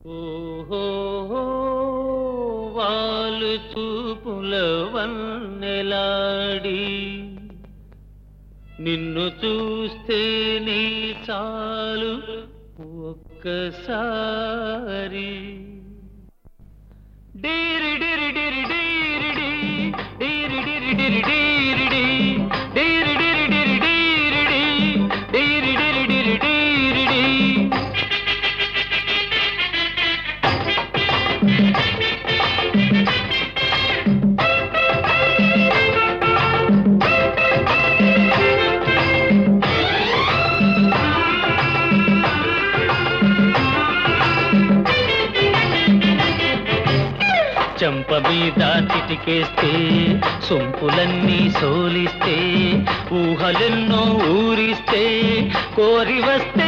ఓహో వాలు చూపుల వన్నెలాడి నిన్ను చూస్తే నీ చాలు ఒక్కసారి డీరి డిరి డిరి డీరి డీరి డిరి డిరి డీరి డీరి డిరి డిరి డీరి డీరి డిరి డిరి డీరి చెంప మీద చిటికేస్తే సొంపులన్నీ సోలిస్తే ఊహలెన్నో ఊరిస్తే కోరి వస్తే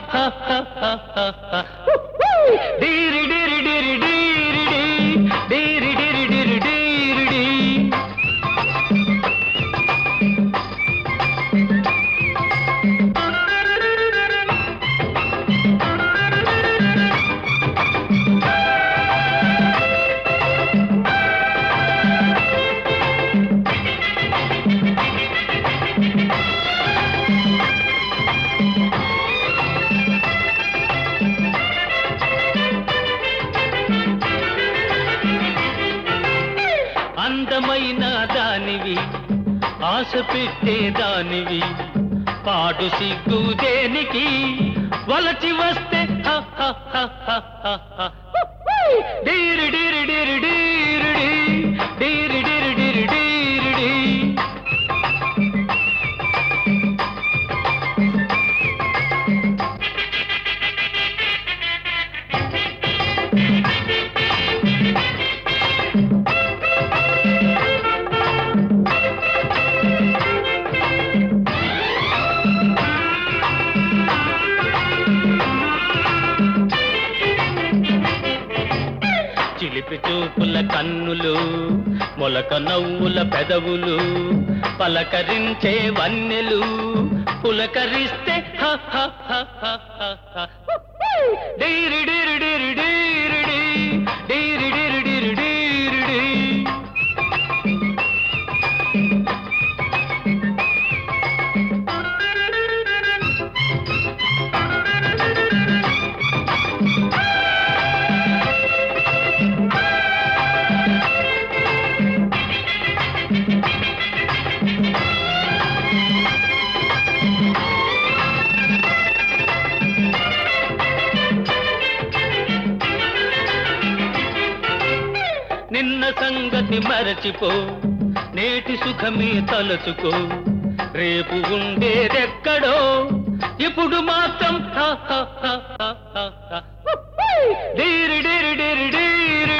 డీరి డిరి డిరి డీరి డీరి డిరి డిరి డీరి అందమైన దానివి ఆశ పెట్టే దానివి పాడు సిగ్గు దేనికి వలచి వస్తే డీరి డిరి డిరి డీరి డీరి డిరి డిరి డీరి చిలిపి చూపుల కన్నులు మొలక నవ్వుల పెదవులు పలకరించే వన్నెలు పులకరిస్తే డీరి డిరి డిరి డీరి డీరి డిరి డిరి డీరి నిన్న సంగతి మరచిపో నేటి సుఖమే తలచుకో రేపు ఉండేదెక్కడో ఇప్పుడు మాత్రం డీరి డిరి డిరి డీరి